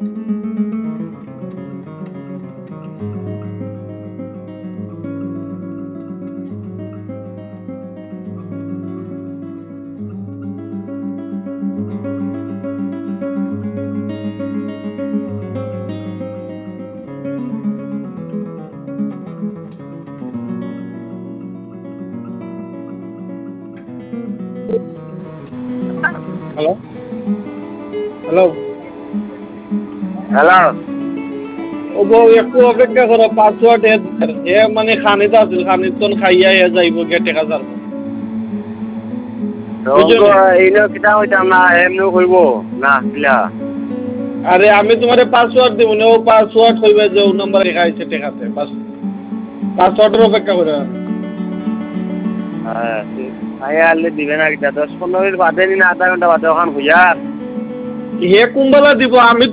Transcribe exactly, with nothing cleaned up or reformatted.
hello hello hello ও বউ একটু অপেক্ষা করো পাসওয়ার্ড এ মানে খানিত আছিল খানিত খাইয়া এ যাইব গে টেকা যার বুঝছো রঙ্গ নি এইনো কিতা হইতাম না এমনি হইব না কিলা আরে আমি তোমার পাসওয়ার্ড দিব না ও পাসওয়ার্ড হইবে যে ও নাম্বার লেখা আছে টেকাতে বাস পাসওয়ার্ডের অপেক্ষা করে হ্যাঁ খাই আনলে দিবে না কিতা দশ পনেরো মিনিট বাদে নি না আধা ঘন্টা বাদে ওখান হইয়া হে কুম্বালা দিব আমি